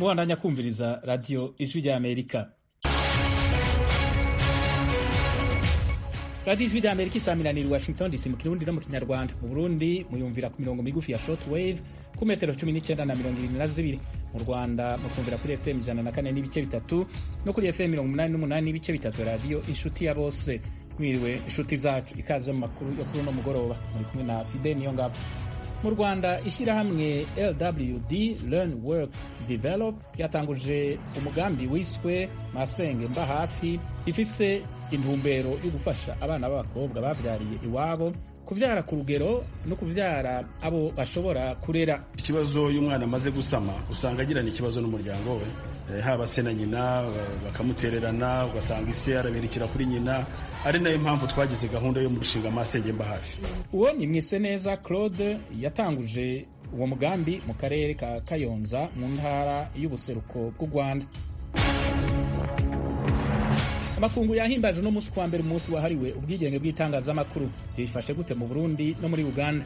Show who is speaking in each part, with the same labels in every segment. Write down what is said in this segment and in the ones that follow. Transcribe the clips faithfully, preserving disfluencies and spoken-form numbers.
Speaker 1: mubandanya kumviriza radio Ijwi rya Amerika. Radio Ijwi rya Amerika isaminanira i Washington D C mu Kirundi no mu Kinyarwanda. Mu Burundi muyumvira ku mirongo migufi ya shortwave ku metero cumi n'icenda na mirongo irindwi na zibiri. Mu Rwanda mutwumvira kuri F M ijana na kane n'ibice bitatu no kuri F M mirongo umunani n'umunani n'ibice bitatu radio Inshuti ya Bose. Mwiriwe inshuti zacu, ikaze mu makuru yo kuri no mugoroba. Muri kumwe na Fidel Niyongabo. Mu Rwanda ishyirahamwe L W D Learn Work Develop ryatanguje umugambi wiswe Masenge Mba Hafi, ifise intumbero yo gufasha abana b'abakobwa bavyariye iwabo kuvyara ku rugero no kuvyara abo bashobora kurera.
Speaker 2: Ikibazo y'umwana amaze gusama usanga agirana ikibazo n'umuryango we, e, haba se na nyina bakamutererana, ugasanga ise araberekera kuri nyina. Ari nayo mpamvu twagize gahunda yo mu rushinga Masenge Mba Hafi.
Speaker 1: Uwo ni Mwiseneza Claude yatanguje uwo mugambi mu karere ka Kayonza mu ntara y'ubuseruko bw'u Rwanda. Amakungu yahimbaje no musi kwa mbere umunsi wahariwe ubwigenge bw'itangazamakuru. Byifashe gute mu Burundi no muri Uganda?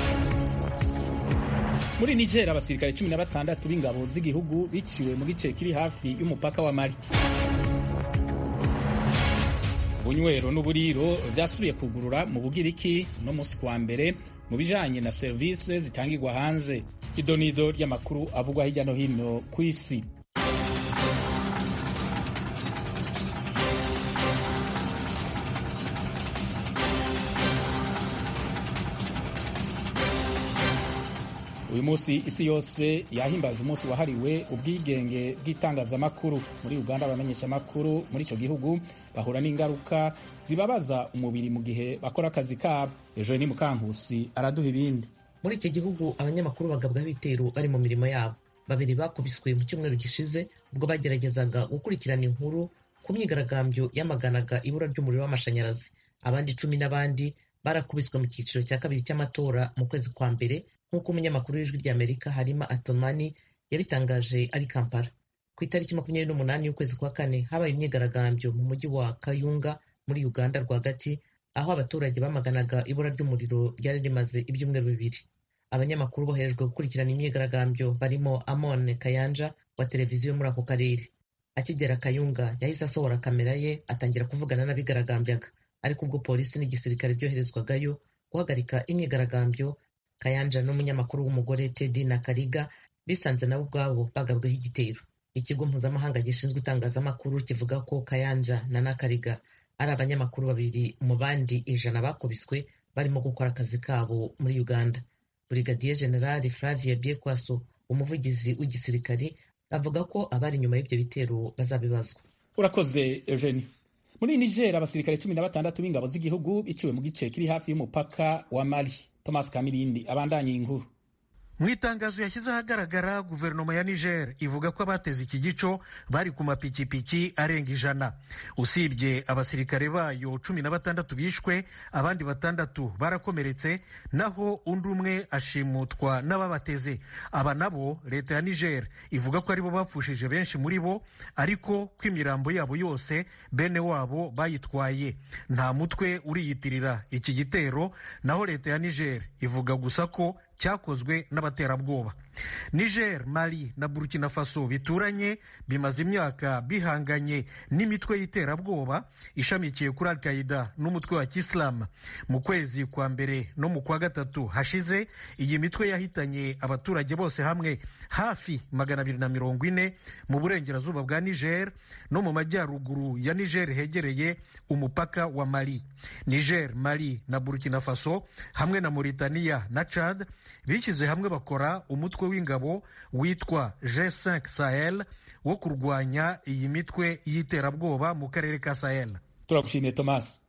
Speaker 1: Muri Niger abasirikare cumi na batandatu b'ingabo z'igihugu biciwe mu gice kiri hafi y'umupaka wa Mali. Ubunywero n'uburiro byasubiye kugurura mu Bugiriki no musi kwa mbere mu bijanye na service zitangirwa hanze. Idonido ry'amakuru avugwa hirya no hino ku isi. Uyu munsi isi yose yahimbaje umunsi wahariwe ubwigenge bw'itangazamakuru. Muri Uganda abamenyesha amakuru muri ico gihugu bahura n'ingaruka zibabaza umubiri mu gihe bakora akazi kabo. Ejo ni Mukankusi araduha ibindi.
Speaker 3: Muri iki gihugu abanyamakuru bagabwa ibitero bari mu mirimo yabo. Babiri bakubiswe mu cyumweru gishize ubwo bageragezaga gukurikirana inkuru ku myigaragambyo yamaganaga ibura ry'umuriro w'amashanyarazi. Abandi cumi n'abandi barakubiswe mu cyiciro cya kabiri cy'amatora mu kwezi kwa mbere, nk'uko umunyamakuru w'Ijwi rya Amerika Harima Atomani yabitangaje ari Kampala. Ku itariki makumyabiri n'umunani y'ukwezi kwa kane habaye imyigaragambyo mu mujyi wa Kayunga muri Uganda rwagati, aho abaturage bamaganaga ibura ry'umuriro ryari rimaze ibyumweru bibiri. Abanyamakuru boherejwe gukurikirana imyigaragambyo barimo Amon Kayanja wa televiziyo muri ako karere. Akigera Kayunga yahise asohora kamera ye atangira kuvugana n'abigaragambyaga, ariko ubwo polisi n'igisirikare byoherezwagayo guhagarika imyigaragambyo, Kayanja n'umunyamakuru w'umugore Teddy Nakariga bisanze nabo ubwabo bagabweho igitero. Ikigo mpuzamahanga gishinzwe itangazamakuru kivuga ko Kayanja na Nakariga ari abanyamakuru babiri mu bandi ijana bakubiswe barimo gukora akazi kabo muri Uganda. Brigadier General Flavia Biekwaso, umuvugizi w'igisirikari, avuga ko abari nyuma y'ibyo bitero bazabibazwa.
Speaker 1: Urakoze Eugenie. Muri Niger abasirikare cumi na batandatu b'ingabo z'igihugu biciwe mu gice kiri hafi y'umupaka wa Mali. Thomas Kamirindi abandanye inkuru.
Speaker 4: Mu itangazo yashyize ahagaragara, guverinoma ya Niger ivuga ko abateze iki gico bari ku mapikipiki arenga ijana. Usibye abasirikare bayo cumi na batandatu bishwe, abandi batandatu barakomeretse, naho undi umwe ashimutwa n'ababateze. Aba nabo leta ya Niger ivuga ko aribo bapfushije benshi muri bo, ariko ko imirambo yabo yose bene wabo bayitwaye. Nta mutwe uriyitirira iki gitero, naho leta ya Niger ivuga gusa ko cyakozwe n'abaterabwoba. Niger, Mali na Burkina Faso bituranye bimaze imyaka bihanganye n'imitwe y'iterabwoba ishamikiye kuri Al-Qaeda n'umutwe wa Kiislamu. Mu kwezi kwa mbere no mu kwa gatatu hashize, iyi mitwe yahitanye abaturage bose hamwe hafi magana abiri na mirongo ine mu burengerazuba bwa Niger no mu majyaruguru ya Niger hegereye umupaka wa Mali. Niger, Mali na Burkina Faso hamwe na Mauritania na Chad bishyize hamwe bakora umutwe w'ingabo witwa G cinq Sahel wo kurwanya iyi mitwe y'iterabwoba mu karere ka Sahel.
Speaker 1: Turagushimiye Thomas.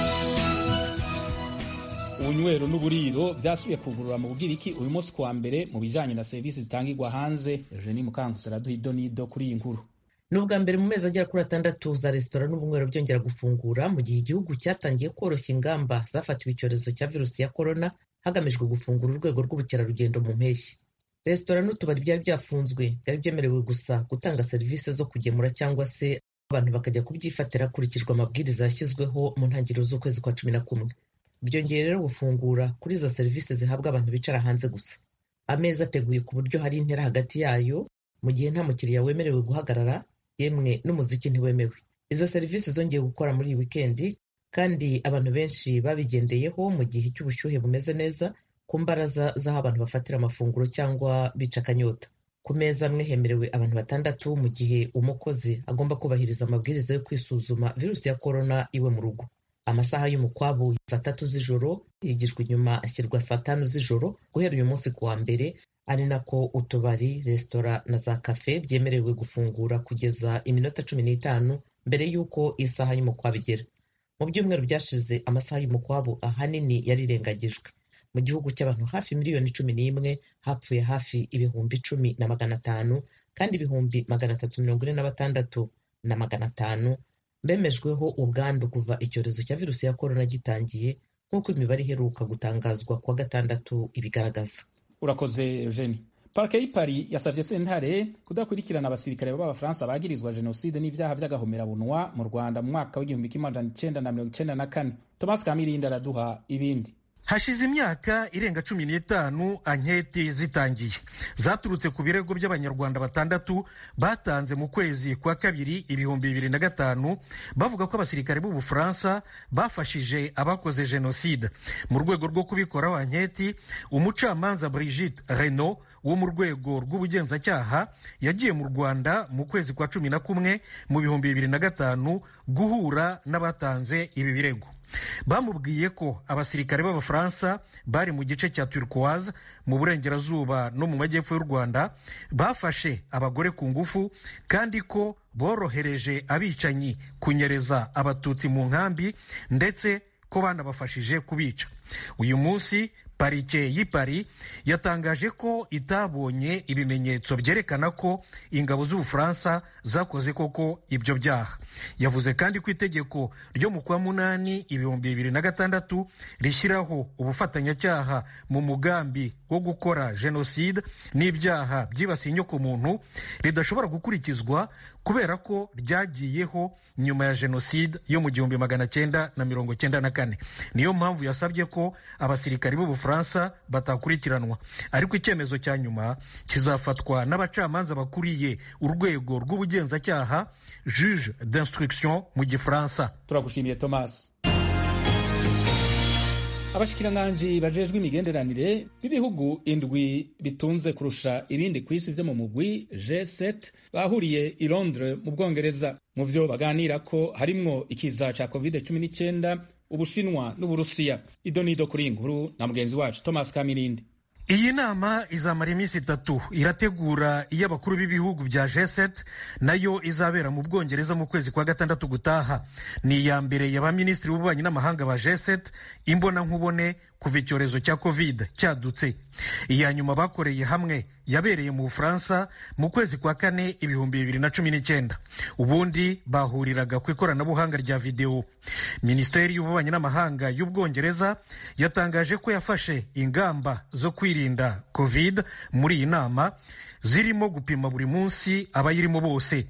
Speaker 1: Ubunywero n'uburiro byasubiye kugurura mu Bugiriki uyu munsi kwa mbere mu bijanye na serivisi zitangirwa hanze. Eugenie Mukankusi araduha idonido kuri iyi nkuru.
Speaker 3: Ni ubwa mbere mu mezi agera kuri atandatu za resitora n'ubunywero byongera gufungura mu gihe igihugu cyatangiye koroshya ingamba zafatiwe icyorezo cya virusi ya korona hagamijwe gufungura urwego rw'ubukerarugendo mu mpeshyi. Resitora n'utubari byari byafunzwe, byari byemerewe gusa gutanga serivisi zo kugemura cyangwa se abantu bakajya kubyifatira hakurikijwe amabwiriza yashyizweho mu ntangiriro z'ukwezi kwa cumi na kumwe. Byongeye rero gufungura kuri izo serivisi zihabwa abantu bicara hanze gusa. Ameza ateguye ku buryo hari intera hagati yayo, mu gihe nta mukiriya wemerewe guhagarara, yemwe n'umuziki ntiwemewe. Izo serivisi zongeye gukora muri iyi wikendi kandi abantu benshi babigendeyeho mu gihe cy'ubushyuhe bumeze neza ku mbaraza z'aho abantu bafatira amafunguro cyangwa bica akanyota. Ku meza amwe hemerewe abantu batandatu mu gihe umukozi agomba kubahiriza amabwiriza yo kwisuzuma virusi ya korona iwe mu rugo. Amasaha y'umukwabu saa tatu z'ijoro yigijwe inyuma ashyirwa saa tanu z'ijoro guhera uyu munsi kuwa mbere, ari nako utubari, resitora na za kafe byemerewe gufungura kugeza iminota cumi n'itanu mbere y'uko isaha y'umukwabu igera. Mu byumweru byashize amasaha y'umukwabu ahanini yarirengagijwe. Mu gihugu cy'abantu hafi miliyoni cumi n'imwe hapfuye hafi ibihumbi icumi na magana atanu kandi ibihumbi magana atatu mirongo ine na batandatu na magana atanu bemejweho ubwandu kuva icyorezo cya virusi ya korona gitangiye, nk'uko imibare iheruka gutangazwa kuwa gatandatu ibigaragaza.
Speaker 1: Urakoze Eugenie. Parke y'i Paris yasavye sentare kudakurikirana abasirikare b'Abafaransa bagirizwa jenoside n'ivyaha vy'agahomerabunwa mu Rwanda mu mwaka w'igihumbi kimwe amajana icenda na mirongo icenda na kane. Thomas Kamirindi araduha ibindi.
Speaker 4: Hashize imyaka irenga cumi n'itanu anketi zitangiye, zaturutse ku birego by'abanyarwanda batandatu batanze mu kwezi kwa kabiri ibihumbi bibiri na gatanu bavuga ko abasirikare b'Ubufaransa bafashije abakoze jenoside. Mu rwego rwo kubikoraho anketi, umucamanza Brigitte Renaud wo mu rwego rw'ubugenzacyaha yagiye mu Rwanda mu kwezi kwa cumi na kumwe mu bihumbi bibiri na gatanu guhura n'abatanze ibi birego. Bamubwiye ko abasirikare b'Abafaransa bari mu gice cya Turquoise mu burengerazuba no mu majyepfo y'u Rwanda bafashe abagore ku ngufu kandi ko borohereje abicanyi kunyereza abatutsi mu nkambi ndetse ko banabafashije kubica. Uyu munsi parike y'i Paris yatangaje ko itabonye ibimenyetso byerekana ko ingabo z'Ubufaransa zakoze koko ibyo byaha. Yavuze kandi ko itegeko ryo mu kwa munani ibihumbi bibiri na gatandatu rishyiraho ubufatanyacyaha mu mugambi wo gukora jenoside n'ibyaha byibasiye inyokomuntu ridashobora gukurikizwa kubera ko ryagiyeho nyuma ya jenoside yo mu gihumbi magana cyenda na mirongo cyenda na kane. Niyo mpamvu yasabye ko abasirikari b'Ubufaransa batakurikiranwa, ariko icyemezo cya nyuma kizafatwa n'abacamanza bakuriye urwego rw'ubugenzacyaha, juge d'instruction mu Gifaransa.
Speaker 1: Turagushimiye Thomas. Abashikiranganji bajejwe imigenderanire b'ibihugu indwi bitunze kurusha ibindi ku isi vyo mu mugwi G sept bahuriye i Londres mu Bwongereza. Mu vyo baganira ko harimwo ikiza ca covid cumi n'icyenda, Ubushinwa n'Uburusiya. Idonido kuri inkuru na mugenzi wacu Thomas Kamirindi.
Speaker 4: Iyi nama izamara iminsi itatu, irategura iy'abakuru b'ibihugu bya G sept nayo izabera mu Bwongereza mu kwezi kwa gatandatu gutaha. Ni iya mbere y'abaminisitiri b'ububanyi n'amahanga ba G sept imbona nkubone kuva icyorezo cya covid cyadutse. Iya nyuma bakoreye hamwe yabereye mu Bufaransa mu kwezi kwa kane ibihumbi bibiri na cumi n'icyenda. Ubundi bahuriraga ku ikoranabuhanga rya video. Minisiteri y'ububanyi n'amahanga y'Ubwongereza yatangaje ko yafashe ingamba zo kwirinda covid muri iyi nama, zirimo gupima buri munsi abayirimo bose.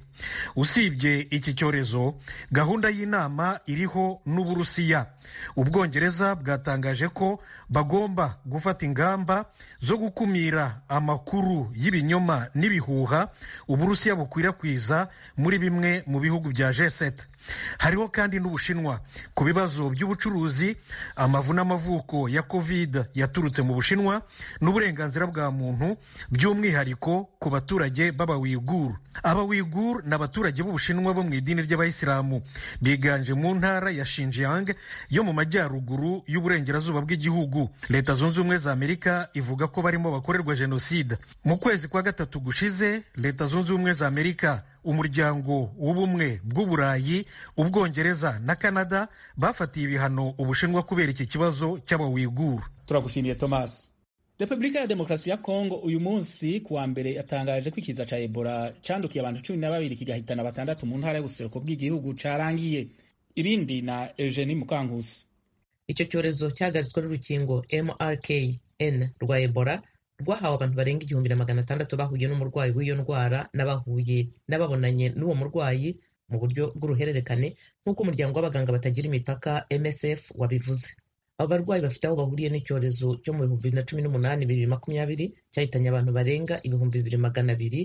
Speaker 4: Usibye iki cyorezo, gahunda y'inama iriho n'Uburusiya. Ubwongereza bwatangaje ko bagomba gufata ingamba zo gukumira amakuru y'ibinyoma n'ibihuha Uburusiya bukwirakwiza muri bimwe mu bihugu bya G sept. Hariho kandi n'Ubushinwa ku bibazo by'ubucuruzi, amavu n'amavuko ya covid yaturutse mu Bushinwa n'uburenganzira bwa muntu, by'umwihariko ku baturage b'Abawiguru. Abawiguru ni abaturage b'Ubushinwa bo mu idini ry'Abayisilamu, biganje mu ntara ya Xinjiang yo mu majyaruguru y'uburengerazuba bw'igihugu. Leta Zunze Ubumwe za Amerika ivuga ko barimo bakorerwa jenoside. Mu kwezi kwa gatatu gushize, Leta Zunze Ubumwe za Amerika, Umuryango w'Ubumwe bw'Uburayi, Ubwongereza na Canada bafatiye ibihano Ubushinwa kubera iki kibazo cy'Abawiguru.
Speaker 1: Turagushimiye Thomas. Republika ya Demokarasi ya Kongo uyu munsi kuwa mbere yatangaje ko ikiza ca Ebola candukiye abantu cumi na babiri kigahitana batandatu mu ntara y'ubuseruko bw'igihugu carangiye. Ibindi na Eugenie Mukankusi.
Speaker 3: Icyo cyorezo cyagaritswe n'urukingo M R K N rwa Ebola rwahawe abantu barenga igihumbi na magana atandatu bahuye n'umurwayi w'iyo ndwara n'abahuye n'ababonanye n'uwo murwayi mu buryo bw'uruhererekane, nk'uko umuryango w'abaganga batagira imipaka M S F wabivuze. Abo barwayi bafite aho bahuriye n'icyorezo cyo mu bihumbi bibiri na cumi n'umunani bibiri makumyabiri cyahitanye abantu barenga ibihumbi bibiri magana abiri,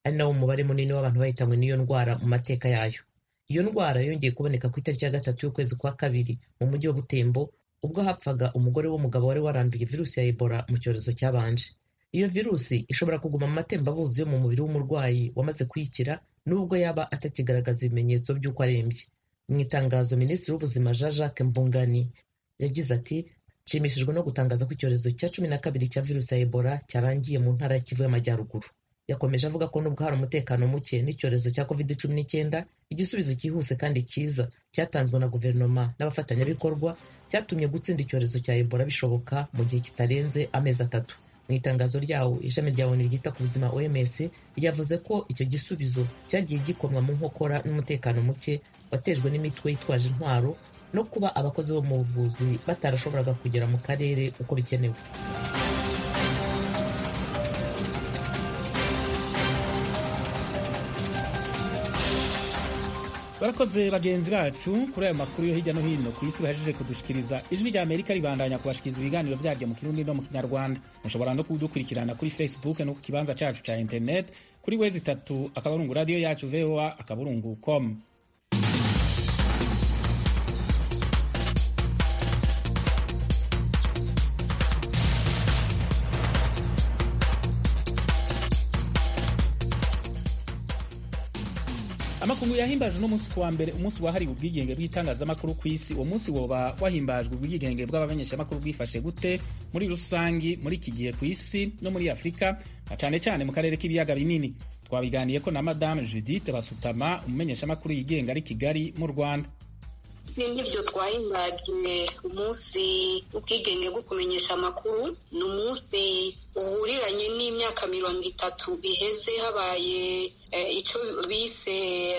Speaker 3: ari nawo umubare munini w'abantu bahitanywe n'iyo ndwara mu mateka yayo. Iyo ndwara yongeye kuboneka ku itariki ya gatatu y'ukwezi kwa kabiri mu mujyi wa Butembo ubwo hapfaga umugore w'umugabo wari waranduye virusi ya Ebola mu cyorezo cyabanje. Iyo virusi ishobora kuguma mu matembabuzi yo mu mubiri w'umurwayi wamaze kuyikira nubwo yaba atakigaragaza ibimenyetso by'uko arembye. Mu itangazo Minisitiri w'Ubuzima Jean Jacques Mbungani yagize ati nshimishijwe no gutangaza ko icyorezo cya cumi na kabiri cya virusi ya Ebola cyarangiye mu ntara ya Kivu y'Amajyaruguru. Yakomeje avuga ko nubwo hari umutekano muke n'icyorezo cya covid cumi n'icyenda, igisubizo cyihuse kandi cyiza cyatanzwe na guverinoma n'abafatanyabikorwa cyatumye gutsinda icyorezo cya Ebola bishoboka mu gihe kitarenze amezi atatu. Mu itangazo ryawo ishami rya O N U ryita ku buzima O M S ryavuze ko icyo gisubizo cyagiye gikomwa mu nkokora n'umutekano muke watejwe n'imitwe yitwaje intwaro no kuba abakozi bo mu buvuzi batarashoboraga kugera mu karere uko bikenewe.
Speaker 1: barakoze bagenzi bacu kuri ayo makuru yo hirya no hino ku isi bahejeje kudushikiriza. Ijwi rya Amerika ribandanya kubashikiriza ibiganiro byaryo mu Kirundi no mu Kinyarwanda. Mushobora no kudukurikirana kuri Facebook no ku kibanza cacu ca internet kuri wezi itatu akaburungu radio yacu V O A akaburungu com. Amakungu yahimbajwe n'umunsi kuwa mbere umunsi wahariwe ubwigenge bw'itangazamakuru ku isi. Uwo munsi woba wahimbajwe ubwigenge bw'abamenyeshamakuru bwifashe gute muri rusangi muri iki gihe ku isi no muri Afurika na cane cane mu karere k'ibiyaga binini? Twabiganiye ko na Madame Judith Basutama umumenyeshamakuru yigenga ari Kigali mu Rwanda.
Speaker 5: Nibyo twahimbaje umunsi ubwigenge bwo kumenyesha amakuru. Ni umunsi uhuriranye n'imyaka mirongo itatu iheze habaye icyo bise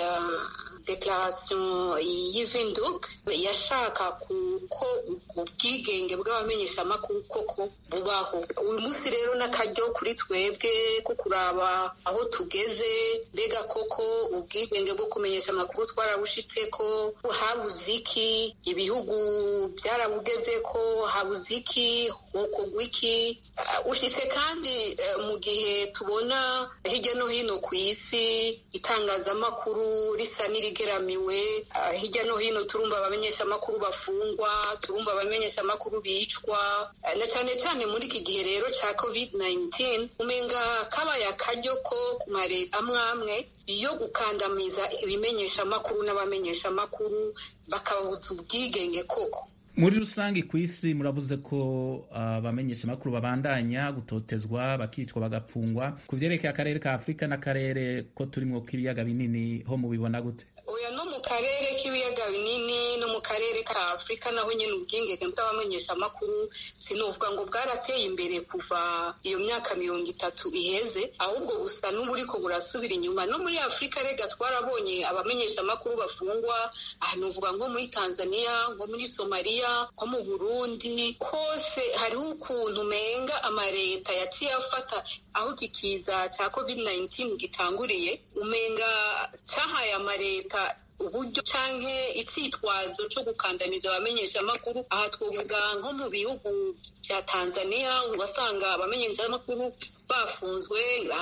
Speaker 5: declaration y'Ivinduk yashaka ko ubwigenge bw'abamenyeshamakuru koko bubaho. Uyu munsi rero n'akaryo kuri twebwe ko kuraba aho tugeze, mbega koko ubwigenge bwo kumenyesha amakuru twarabushitse ko habuze iki, ibihugu byarabugeze ko habuze iki, hokogwa iki. Ushitse kandi mu gihe tubona hirya no hino ku isi itangazamakuru risa n'irigeramiwe, hirya no hino turumva abamenyeshamakuru bafungwa, turumva abamenyeshamakuru bicwa, na cyane cyane muri iki gihe rero cya covid nineteen umenga kabaye akaryo ko ku mareta amwe amwe iyo gukandamiza ibimenyeshamakuru n'abamenyeshamakuru bakabuza ubwigenge koko.
Speaker 1: Muri rusange ku isi muravuze ko abamenyeshamakuru uh, babandanya gutotezwa, bakicwa, bagapfungwa. Ku vyerekeye akarere ka Afurika n'akarere ko turimo k'ibiyaga binini ho mubibona gute?
Speaker 5: Oya, no mu karere k'ibiyaga binini no mu karere ka Afurika naho nyene ubwigenge bw'abamenyeshamakuru sinovuga ngo bwarateye imbere kuva iyo myaka mirongo itatu iheze, ahubwo busa n'uburiko burasubira inyuma. No muri Afurika rega twarabonye abamenyeshamakuru bafungwa, aha novuga nko muri Tanzania, nko muri Somalia, nko mu Burundi. Hose hariho ukuntu umenga amareta yaciye afata aho kikiza cya covid nineteen gitanguriye, umenga cyahaye amareta uburyo canke icitwazo cyo gukandamiza abamenyeshamakuru. Aha twovuga nko mu bihugu bya Tanzania ubasanga abamenyeshamakuru bafunzwe,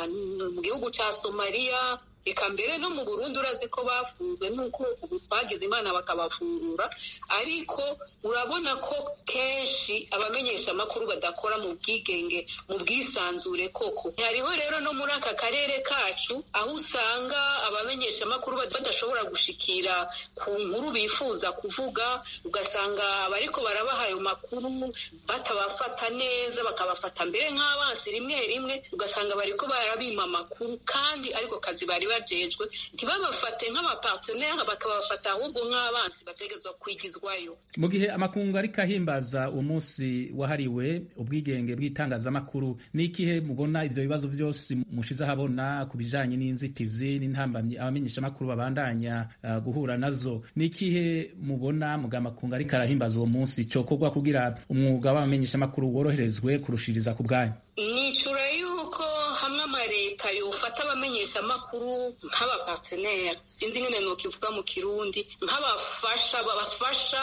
Speaker 5: mu gihugu cya Somalia, eka mbere no mu Burundi urazi ko bafunzwe nuko ubu twagize imana bakabafungura. Ariko urabona ko kenshi abamenyesha amakuru badakora mu bwigenge, mu bwisanzure koko. Hariho rero no muri aka karere kacu aho usanga abamenyesha amakuru badashobora gushikira ku nkuru bifuza kuvuga, ugasanga bariko barabaha ayo makuru batabafata neza, bakabafata mbere nk'abansi rimwe rimwe, ugasanga bariko barabima amakuru kandi ariko kazi bari bajejwe ntibabafate nk'abapartenere, bakabafata ahubwo nk'abansi bategezwa kwigizwayo.
Speaker 1: Mu gihe amakungu ariko ahimbaza uwo munsi wahariwe ubwigenge bw'itangazamakuru, ni ikihe mubona ivyo bibazo vyose mushize ahabona ku bijanye n'inzitizi n'intambamyi abamenyeshamakuru babandanya uh, guhura nazo? Ni ikihe mubona muga amakungu ariko arahimbaza uwo munsi cokorwa kugira umwuga w'abamenyeshamakuru woroherezwe kurushiriza ku bwanyu?
Speaker 5: Nicura yuko hamwe amareta yofata abamenyesha amakuru nk'abapartenere, sinzi ngene nokivuga mu Kirundi, nk'abafasha babafasha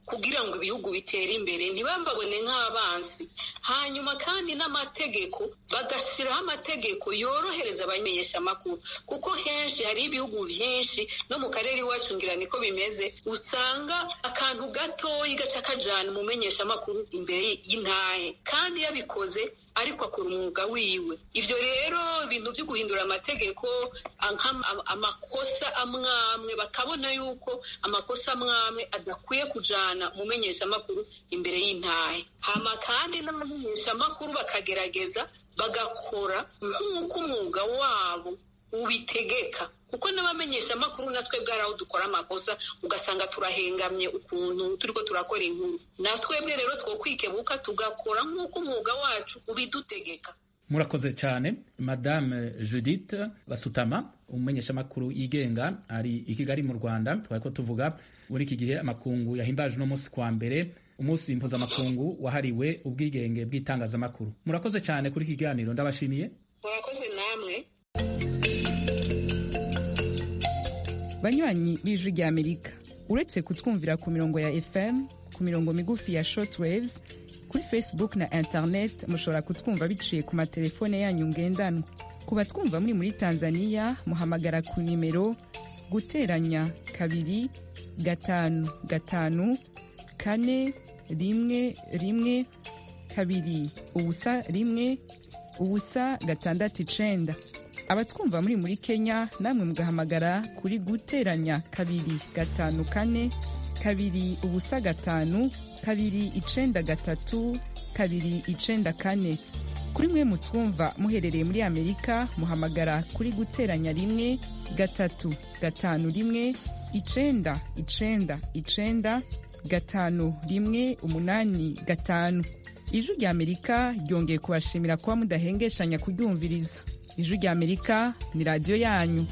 Speaker 5: kugira ngo ibihugu bitere imbere ntibambabone nk'abansi. Hanyuma kandi n'amategeko bagashyiraho amategeko yorohereza abamenyesha amakuru, kuko henshi hari ibihugu byinshi no mu karere iwacu ngira niko bimeze, usanga akantu gatoyi gaca kajana umumenyesha amakuru imbere y'intahe kandi yabikoze ariko akora umwuga wiwe. Ivyo rero ibintu byo guhindura amategeko, amakosa amwamwe bakabona yuko amakosa amwamwe adakwiye kujana umumenyesha amakuru imbere y'intahe. Hama kandi n'abamenyesha amakuru bakagerageza bagakora nk'uko umwuga wabo ubitegeka, kuko n'abamenyesha amakuru natwe bwaraho dukora amakosa ugasanga turahengamye ukuntu turiko turakora inkuru. Natwebwe rero twokwikebuka tugakora nk'uko umwuga wacu ubidutegeka.
Speaker 1: Murakoze cyane Madame Judith Basutama, umumenyesha amakuru yigenga ari i Kigali mu Rwanda. Twariko tuvuga muri iki gihe amakungu yahimbaje no munsi kwa mbere, umunsi mpuzamakungu wahariwe ubwigenge bw'itangazamakuru. Murakoze cyane kuri iki kiganiro, ndabashimiye.
Speaker 5: Murakoze namwe.
Speaker 6: Banywanyi b'Ijwi ry'Amerika, uretse kutwumvira ku mirongo ya F M, ku mirongo migufi ya shortwaves, kuri Facebook na internet mushobora kutwumva biciye ku matelefone yanyu ngendanwa. Ku batwumva muri muri Tanzania muhamagara ku nimero guteranya kabiri gatanu gatanu kane rimwe rimwe kabiri ubusa rimwe ubusa gatandatu icenda. Abatwumva muri muri Kenya namwe mugahamagara kuri guteranya kabiri gatanu kane kabiri ubusa gatanu kabiri icenda gatatu kabiri icenda kane. Kuri mwe mutwumva muherereye muri Amerika muhamagara kuri guteranya rimwe gatatu gatanu rimwe icenda icenda icenda gatanu rimwe umunani gatanu. Ijwi ry'Amerika ryongeye kubashimira kuba mudahengeshanya kuryumviriza. Ijwi ry'Amerika ni radio yanyu.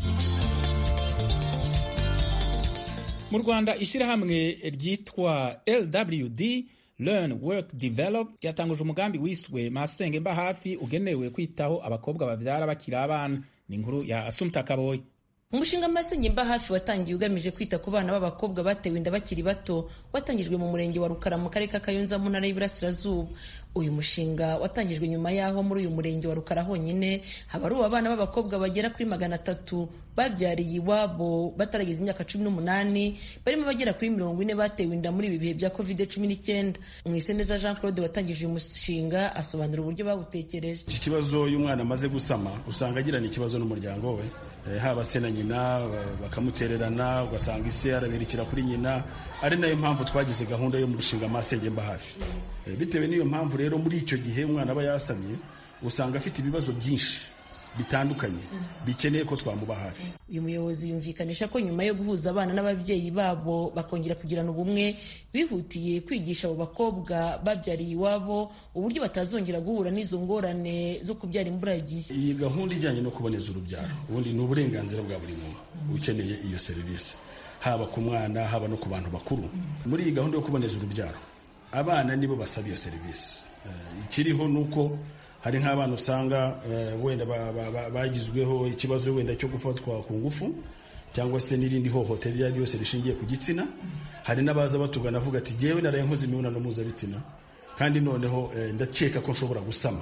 Speaker 1: Mu Rwanda ishyirahamwe ryitwa L W D Learn Work Develop yatanguje umugambi wiswe Masenge mba hafi ugenewe kwitaho abakobwa bavyara bakiri abana. Ni inkuru ya Asumta Kaboyi.
Speaker 7: Umushinga Masenge mba hafi watangiye ugamije kwita ku bana b'abakobwa batewe inda bakiri bato, watangijwe mu murenge wa Rukara mu karere ka Kayonza mu ntara y'Iburasirazuba. Uyu mushinga watangijwe nyuma yaho muri uyu murenge wa Rukara honyine habaruwe abana b'abakobwa bagera kuri magana atatu babyariye iwabo batarageza imyaka cumi n'umunani, barimo bagera kuri mirongo ine batewe inda muri ibi bihe bya covid cumi n'icyenda. Mwiseneza Jean Claude watangije uyu mushinga asobanura uburyo bawutekereje.
Speaker 2: Iki kibazo uyu mwana amaze gusama usanga agirana ikibazo n'umuryango we, haba se na nyina bakamutererana, ugasanga ise arabirikira kuri nyina. Ari nayo mpamvu twagize gahunda yo mu mushinga Masenge mba hafi. Bitewe n'iyo mpamvu rero muri icyo gihe umwana aba yasamye usanga afite ibibazo byinshi bitandukanye bikeneye ko twamuba hafi.
Speaker 7: Uyu muyobozi yumvikanisha ko nyuma yo guhuza abana n'ababyeyi babo bakongera kugirana ubumwe, bihutiye kwigisha abo bakobwa babyariye iwabo uburyo batazongera guhura n'izo ngorane zo kubyara imburagihe.
Speaker 2: Iyi gahunda ijyanye no kuboneza urubyaro ubundi ni uburenganzira bwa buri muntu ukeneye iyo serivisi, haba ku mwana haba no ku bantu bakuru. Muri iyi gahunda yo kuboneza urubyaro abana nibo basaba iyo serivisi. Ikiriho nuko hari nk'abana usanga uh, wenda bagizweho ba, ba, ikibazo wenda cyo gufatwa ku ngufu cyangwa se n'irindi hohoterwa ryose rishingiye ku gitsina. Hari n'abaza batugana avuga ati jewe naraye nkoze imibonano mpuzabitsina kandi noneho eh, ndakeka ko nshobora gusama.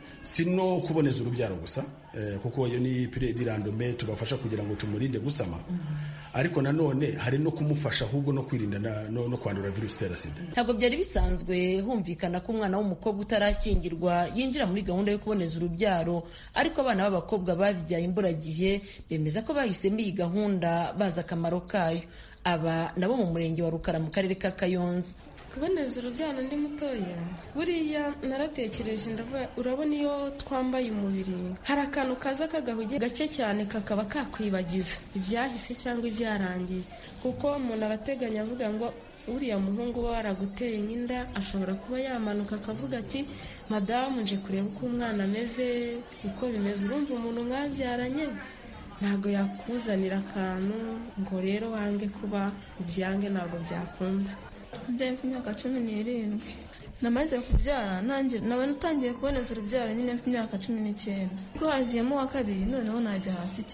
Speaker 2: Sino kuboneza urubyaro gusa eh, kuko iyo ni pre-dirandome tubafasha kugira ngo tumurinde gusama. Ariko nanone hari no kumufasha ahubwo no kwirinda no, no kwandura virusi itera sida.
Speaker 7: Ntabwo byari bisanzwe humvikana ko umwana w'umukobwa utarashyingirwa yinjira muri gahunda yo kuboneza urubyaro, ariko abana b'abakobwa babyaye imburagihe bemeza ko bahisemo iyi gahunda bazi akamaro kayo. Aba nabo mu murenge wa Rukara mu karere ka Kayonza.
Speaker 8: Kuboneza urubyaro ndi mutoya buriya naratekereje ndavuga, urabona iyo twambaye umubiri hari akantu kaza kagahugiye gake cyane kakaba kakwibagiza ibyahise cyangwa ibyarangiye, kuko umuntu arateganya avuga ngo uriya muhungu we waraguteye inda ashobora kuba yamanuka akavuga ati madamu nje kureba uko umwana ameze uko bimeze. Urumva umuntu mwabyaranye ntabwo yakuzanira akantu ngo rero wange kuba ubyange, ntabwo byakunda.
Speaker 9: Mbyaye ku myaka cumi n'irindwi namaze kubyara nanjye naba natangiye kuboneza urubyaro nyine mfite imyaka cumi n'icyenda, ko haziyemo wa kabiri noneho najya hasi cyane.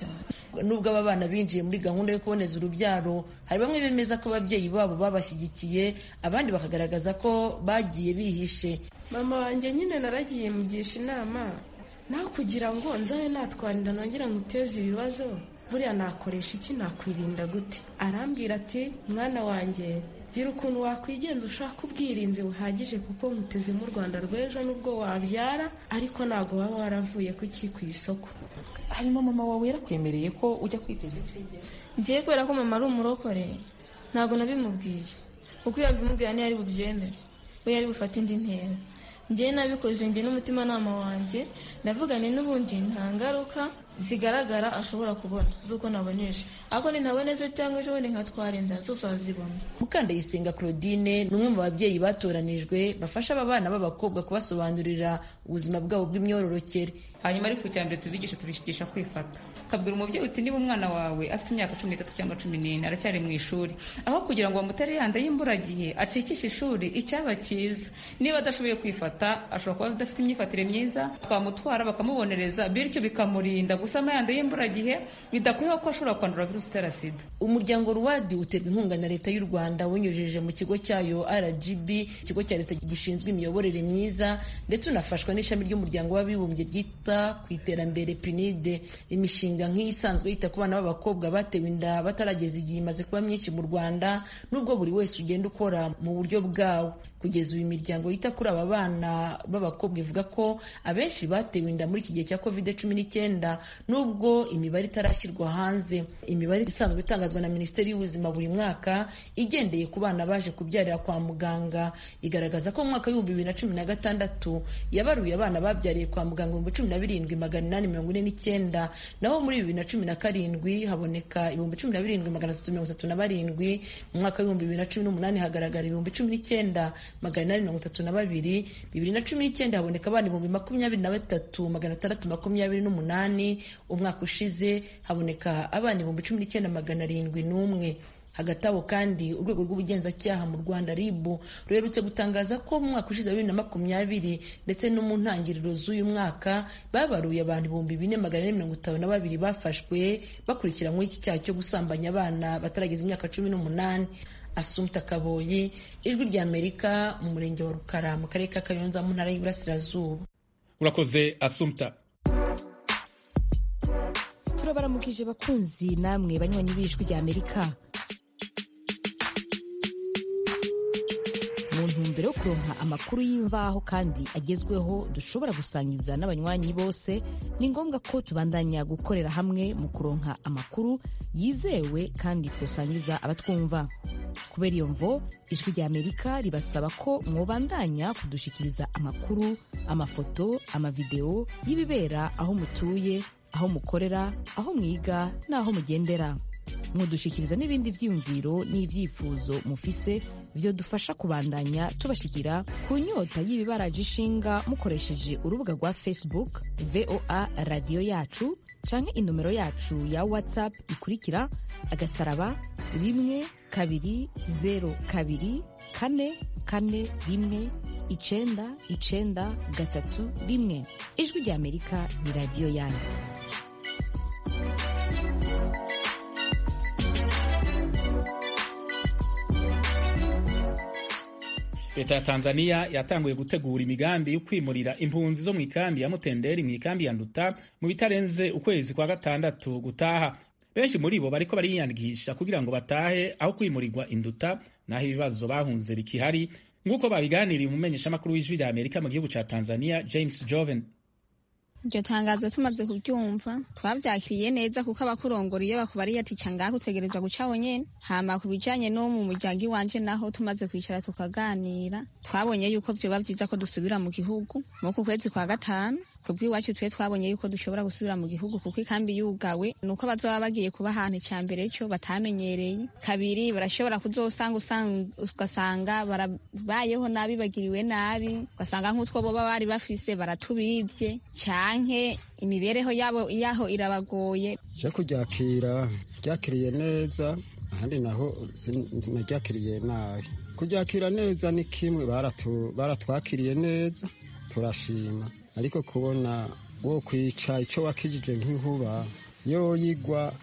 Speaker 7: nubwo aba bana binjiye muri gahunda yo kuboneza urubyaro, hari bamwe bemeza ko ababyeyi babo babashyigikiye, abandi bakagaragaza ko bagiye bihishe.
Speaker 8: Mama wanjye nyine naragiye mugisha inama, naho kugira ngo nzabe natwarira nongera nguteze ibibazo, buriya nakoresha iki, nakwirinda gute? Arambwira ati mwana wanjye gira ukuntu wakwigenza ushaka ubwirinzi buhagije, kuko nkuteze mu Rwanda rw'ejo nubwo wabyara, ariko ntabwo waba waravuye kuki ku isoko.
Speaker 7: Hanyuma mama wawe yarakwemereye ko ujya kwiteza iki?
Speaker 9: Ngiye kubera ko mama ari umurokore ntabwo nabimubwiye, kuko iyo abimubwira ntiyari bubyemere, we yari bufate indi ntera. Njyewe nabikoze njye n'umutimanama wanjye, ndavuga ni n'ubundi nta ngaruka zigaragara ashobora kubona z'uko nabonesha, ariko nintaboneze cyangwa ejo bundi nkatwara inda zose azibona.
Speaker 7: Mukandayisenga Claudine ni umwe mu babyeyi batoranijwe bafasha aba bana b'abakobwa kubasobanurira ubuzima bwabo bw'imyororokere.
Speaker 10: Hanyuma ariko icya mbere tubigisha tubigisha kwifata, ukabwira umubyeyi uti niba umwana wawe afite imyaka cumi n'itatu cyangwa cumi n'ine aracyari mu ishuri, aho kugira ngo bamutere yanda y'imburagihe acikishe ishuri, icyaba cyiza niba adashoboye kwifata ashobora kuba adafite imyifatire myiza, twamutwara bakamubonereza, bityo bikamurinda gusama yanda y'imburagihe, bidakwiye ko ashobora kwandura virusi itera sida.
Speaker 7: Umuryango Ruwadi uterwa inkunga na Leta y'u Rwanda unyujije mu kigo cyayo R G B, ikigo cya Leta gishinzwe imiyoborere myiza, ndetse unafashwa n'ishami ry'umuryango w'abibumbye ryita ku iterambere P N I D. Imishinga nk'isanzwe yita ku bana b'abakobwa batewe inda batarageza igihe imaze kuba myinshi mu Rwanda, nubwo buri wese ugenda ukora mu buryo bwawe. Kugeza uyu miryango yita kuri aba bana b'abakobwa ivuga ko abenshi batewe inda muri iki gihe cya covid cumi n'icyenda, nubwo imibare itarashyirwa hanze. Imibare isanzwe itangazwa na Minisiteri y'Ubuzima buri mwaka igendeye ku bana baje kubyarira kwa muganga, igaragaza ko mu mwaka w'ibihumbi bibiri na cumi na gatandatu yabaruye abana babyariye kwa muganga ibihumbi cumi na birindwi magana inani mirongo ine n'icyenda, naho muri bibiri na cumi na karindwi haboneka ibihumbi cumi na birindwi magana atatu mirongo itatu na barindwi, mu mwaka w'ibihumbi bibiri na cumi n'umunani hagaragara ibihumbi cumi n'icyenda magana inani mirongo itatu na babiri, bibiri na cumi n'icyenda haboneka abana ibihumbi makumyabiri na batatu magana atandatu makumyabiri n'umunani, umwaka ushize haboneka abana ibihumbi cumi n'icyenda magana arindwi n'umwe. Hagati aho kandi urwego rw'ubugenzacyaha mu Rwanda R I B ruherutse gutangaza ko mu mwaka ushize wa bibiri na makumyabiri ndetse no mu ntangiriro z'uyu mwaka babaruye abantu ibihumbi bine magana ane mirongo itanu na babiri bafashwe bakurikiranyweho iki cyaha cyo gusambanya abana batarageza imyaka cumi n'umunani. Assumpta Kaboyi, Ijwi ry'Amerika, mu murenge wa Rukara mu karere ka Kayonza mu ntara y'Iburasirazuba.
Speaker 1: Urakoze Assumpta.
Speaker 11: Turabaramukije bakunzi namwe banywanyi b'Ijwi ry'Amerika. Mu ntumbero yo kuronka amakuru y'imvaho kandi agezweho dushobora gusangiza n'abanywanyi bose, ni ngombwa ko tubandanya gukorera hamwe mu kuronka amakuru yizewe kandi twosangiza abatwumva. Kubera iyo mvo, Ijwi ry'Amerika ribasaba ko mwobandanya kudushikiriza amakuru, amafoto, amavideo y'ibibera aho mutuye, aho mukorera, aho mwiga n'aho mugendera. Mudushikiriza n'ibindi vyiyumviro n'ivyifuzo mufise vyo dufasha kubandanya tubashikira ku nyota y'ibibaraje ishinga mukoresheje urubuga rwa Facebook V O A Radio Yacu canke inomero yacu ya WhatsApp ikurikira agasaraba rimwe kabiri zero kabiri kane kane rimwe icenda icenda gatatu rimwe. Ijwi ry'Amerika ni radio yanyu.
Speaker 1: Leta ya Tanzania yatanguye gutegura imigambi yo kwimurira impunzi zo mu ikambi ya Mutenderi mu ikambi ya Nduta mu bitarenze ukwezi kwa gatandatu gutaha. Benshi muri bo bariko bariyandikisha kugira ngo batahe aho kwimurirwa Induta, naho ibibazo bahunze bikihari, nguko babiganiriye umumenyeshamakuru w'Ijwi ry'Amerika mu gihugu ca Tanzania James Joven.
Speaker 12: Iryo tangazo tumaze kubyumva twavyakiriye neza, kuko abakurongora iyo bakubariye ati canga kutegerezwa guca wonyene. Hama kubijanye no mu muryango wanje naho tumaze kwicara tukaganira, twabonye yuko vyoba vyiza ko dusubira mu gihugu mu kwezi kwa gatanu. Kubw'iwacu twe twabonye yuko dushobora gusubira mu gihugu, kuko ikambi yugawe nuko bazoba bagiye kuba ahantu icambere cyo batamenyereye. Kabiri, barashobora kuzosanga ugasanga barabayeho nabi, bagiriwe nabi, ugasanga nk'utwo boba bari bafise baratubivye, canke imibereho yabo yaho irabagoye.
Speaker 13: Je kuryakira ryakiriye neza, ahandi naho naryakiriye nabi. Kuryakira neza ni kimwe, baratwakiriye neza turashima, ariko kubona wo kwica icyo wakijije nk'inkuba yoyigwa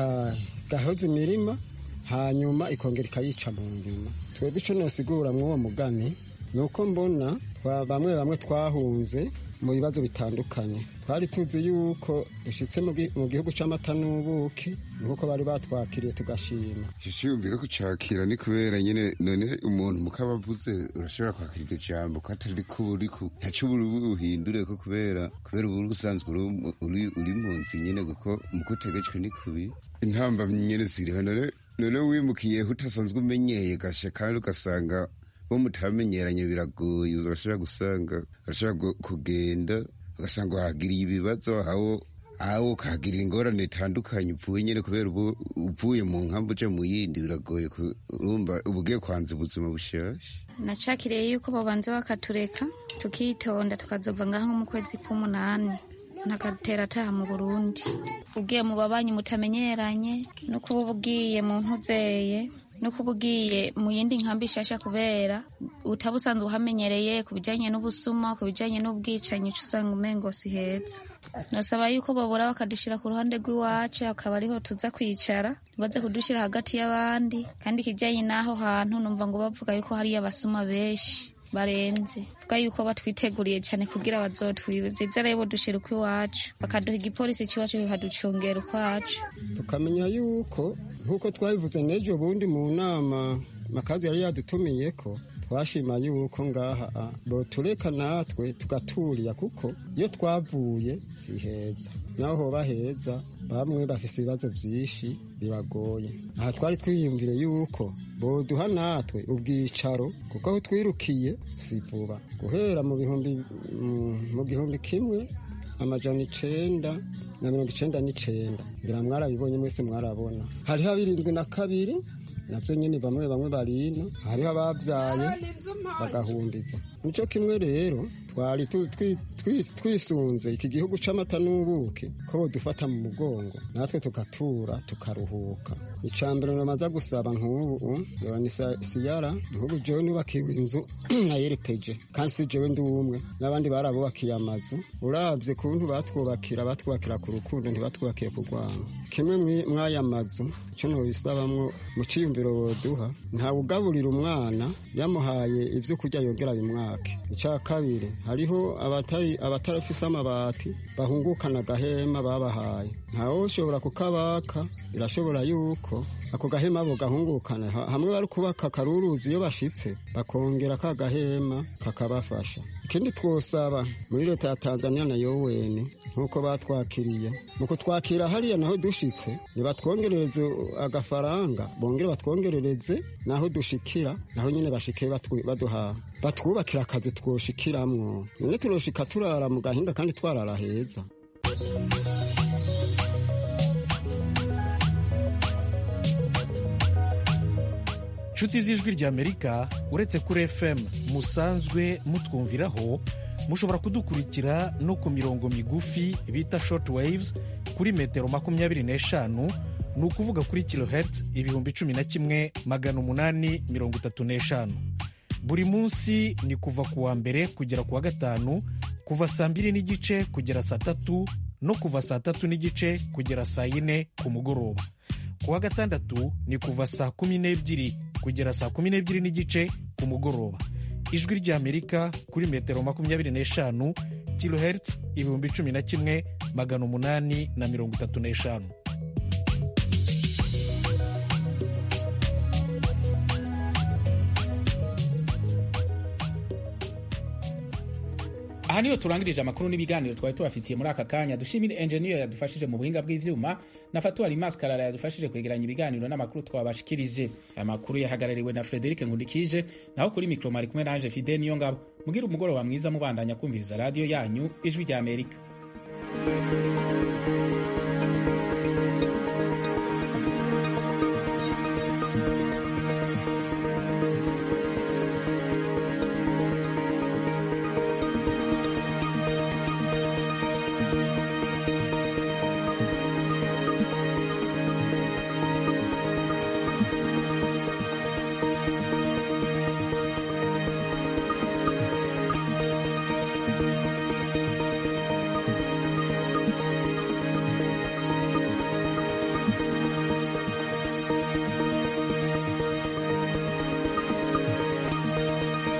Speaker 13: igahoza imirima hanyuma ikongera ikayica mu ndima. Twebwe ico nosigura mw'uwo mugani ni uko mbona bamwe bamwe twahunze mu bibazo bitandukanye. Twari tuzi yuko dushitse mu gihugu c'amata n'ubuki nkuko bari batwakiriye tugashima.
Speaker 14: Shishiyumvira ko cakira ni kubera nyene none umuntu mukabavuze urashobora kwakira iryo jambo katari ko buriko ntaco buhindure ko kubera kubera ubu usanzwe uri uri munsi nyene kuko mukutegetswe ni kubi intamba nyene ziriho none none wimukiye utasanzwe umenyeye gashe kandi ugasanga bo mutamenyeranye biragoye urashobora gusanga urashobora kugenda ugasanga wahagiriye ibibazo aho aho ukahagirira ingorane itandukanye upfuye nyine kubera ubu uvuye mu nkambi uje mu yindi biragoye urumva ubugiye kwanza ubuzima bushasha.
Speaker 15: Nacakiriye yuko babanza bakatureka tukitonda tukazova ngaho mu kwezi k'umunani nakatera ataha mu Burundi ugiye mu babanyi mutamenyeranye no kuba ugiye mu ntuzeye no kuba ugiye mu yindi nkambi shasha kubera utabusanzwe uhamenyereye ku bijanye n'ubusuma ku bijanye n'ubwicanyi usanga umengo si heza. Nosaba yuko babura bakadushira ku ruhande rw'iwacu akaba ariho tuza kwicara baze kudushira hagati y'abandi kandi kijanye n'aho hantu numva ngo bavuga yuko hari abasuma benshi barenze vuga yuko batwiteguriye cyane kugira bazotwibe vyiza rero dushira uko iwacu bakaduha igipolisi c'iwacu kikaducungera ukwacu
Speaker 13: tukamenya yuko nkuko twabivuze n'ejo bundi mu nama makazi yari yadutumiyeko twashima yuko ngaha botureka natwe tugaturiya kuko iyo twavuye si heza naho hoba heza bamwe bafise ibibazo vyinshi bibagoye. Aha twari twiyumvire yuko boduha natwe ubwicaro kuko aho twirukiye si vuba guhera mu bihumbi mu gihumbi kimwe amajana icenda na mirongo icenda n'icenda ngira mwarabibonye mwese mwarabona hariho abirindwi na kabiri navyo nyene bamwe bamwe barino hariho abavyaye bagahumbiza nico kimwe rero twari twisunze iki gihugu c'amata n'ubuki ko dufata mu mugongo natwe tugatura tukaruhuka. Icambere namaza gusaba nk'ubu yoni siyara nk'ubu jewe nubakiwe inzu na R P G kandi si jewe ndi umwe n'abandi barabubakiye amazu uravye kuntu batwubakira batwubakira ku rukundo ntibatwubakiye kurwana kimwe mwaya mazu ico no bisabamwo mu ciyumviro boduha nta ugaburira umwana yamuhaye ivyo kurya yongera bimwake. Ica kabiri hariho abatari abatarafise amabati bahungukana gahema babahaye ntawo ushobora kukabaka birashobora yuko ako gahema bo gahungukana hamwe bari kubaka karuruzi iyo bashitse bakongera ka gahema kakabafasha. Ikindi twosaba muri leta ya Tanzania na yowene nkuko batwakiriye muko twakira hariya naho dushitse nibatwongerereze agafaranga bongere batwongerereze naho dushikira naho nyene bashike baduha batwubakira akazi twoshikiramwo none turoshika turara mu gahinga kandi twarara heza.
Speaker 4: Nshuti z'ijwi ry'Amerika uretse kuri F M musanzwe mutwumviraho mushobora kudukurikira no ku mirongo migufi bita short waves kuri metero makumyabiri n'eshanu ni ukuvuga kuri kilohertz ibihumbi cumi na kimwe magana umunani mirongo itatu n'eshanu. Buri munsi ni kuva ku wa mbere kugera ku wa gatanu kuva saa mbiri n'igice kugera saa tatu no kuva saa tatu n'igice kugera saa yine ku mugoroba. Ku wa gatandatu ni kuva saa kumi n'ebyiri kugera saa kumi n'ebyiri n'igice ku mugoroba. Ijwi ry'Amerika kuri metero makumyabiri n'eshanu kilohertz ibihumbi cumi na kimwe magana umunani na mirongo itatu n'eshanu.
Speaker 1: Aha niyo turangirije amakuru n'ibiganiro twari tubafitiye muri aka kanya. Dushimire engineer yadufashije mu buhinga bw'ivyuma na Fatuari Maskarara yadufashije kwegeranya ibiganiro n'amakuru twabashikirije. Aya makuru yahagarariwe na Frederic Nkundikije naho kuri micro mari kumwe nanje Fide Niyongabo. Mugira umugoroba mwiza mubandanya kumviriza radio yanyu Ijwi ry'Amerika.